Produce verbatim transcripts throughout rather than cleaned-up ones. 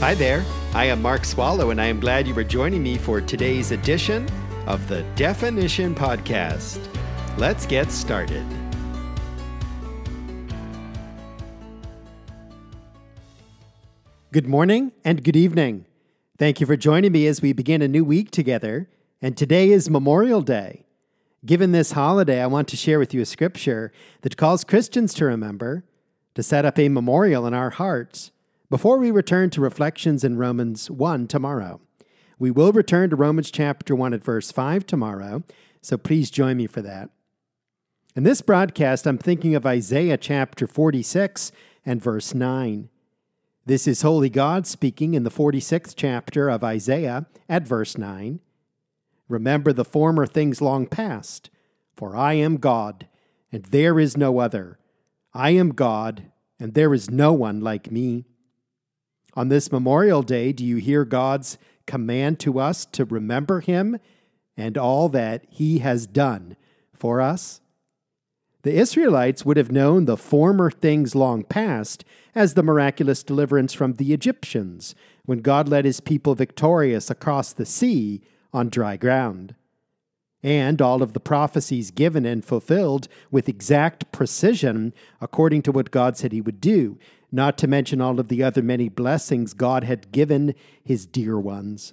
Hi there, I am Mark Swallow, and I am glad you are joining me for today's edition of the Definition Podcast. Let's get started. Good morning and good evening. Thank you for joining me as we begin a new week together, and today is Memorial Day. Given this holiday, I want to share with you a scripture that calls Christians to remember, to set up a memorial in our hearts, before we return to reflections in Romans one tomorrow. We will return to Romans chapter one at verse five tomorrow, so please join me for that. In this broadcast, I'm thinking of Isaiah chapter forty-six and verse nine. This is Holy God speaking in the forty-sixth chapter of Isaiah at verse nine. Remember the former things long past, for I am God, and there is no other. I am God, and there is no one like me. On this Memorial Day, do you hear God's command to us to remember Him and all that He has done for us? The Israelites would have known the former things long past as the miraculous deliverance from the Egyptians, when God led His people victorious across the sea on dry ground. And all of the prophecies given and fulfilled with exact precision according to what God said He would do, not to mention all of the other many blessings God had given His dear ones.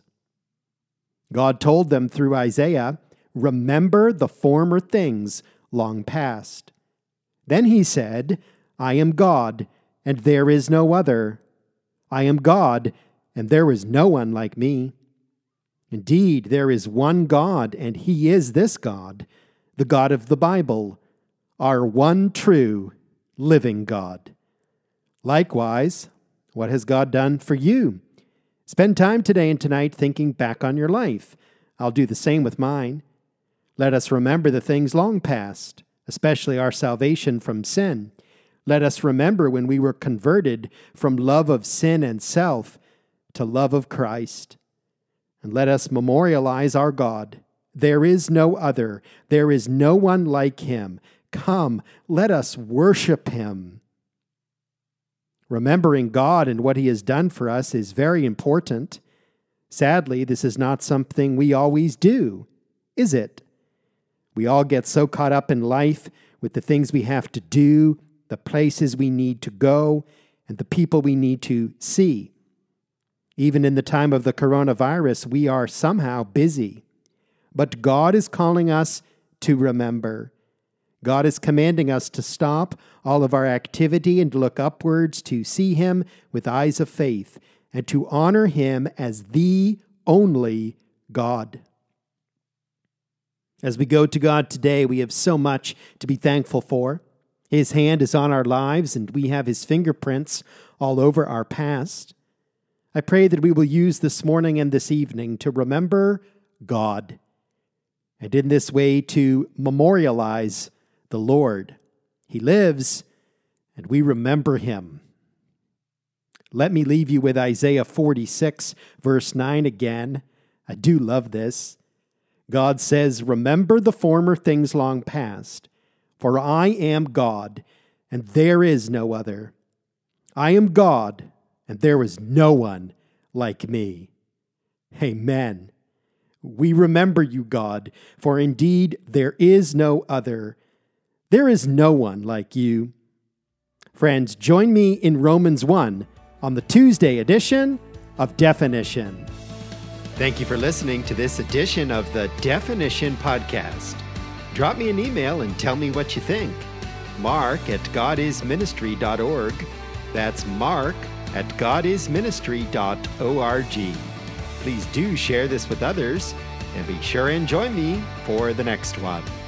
God told them through Isaiah, "Remember the former things long past." Then He said, "I am God, and there is no other. I am God, and there is no one like me. Indeed, there is one God, and He is this God, the God of the Bible, our one true, living God." Likewise, what has God done for you? Spend time today and tonight thinking back on your life. I'll do the same with mine. Let us remember the things long past, especially our salvation from sin. Let us remember when we were converted from love of sin and self to love of Christ. And let us memorialize our God. There is no other. There is no one like Him. Come, let us worship Him. Remembering God and what He has done for us is very important. Sadly, this is not something we always do, is it? We all get so caught up in life with the things we have to do, the places we need to go, and the people we need to see. Even in the time of the coronavirus, we are somehow busy. But God is calling us to remember. God is commanding us to stop all of our activity and to look upwards to see Him with eyes of faith and to honor Him as the only God. As we go to God today, we have so much to be thankful for. His hand is on our lives, and we have His fingerprints all over our past. I pray that we will use this morning and this evening to remember God, and in this way to memorialize the Lord. He lives, and we remember Him. Let me leave you with Isaiah forty-six, verse nine again. I do love this. God says, "Remember the former things long past, for I am God, and there is no other. I am God, and there is no one like me." Amen. We remember you, God, for indeed there is no other. There is no one like you. Friends, join me in Romans one on the Tuesday edition of Definition. Thank you for listening to this edition of the Definition Podcast. Drop me an email and tell me what you think. Mark at godisministry dot org. That's Mark at godisministry dot org. Please do share this with others, and be sure and join me for the next one.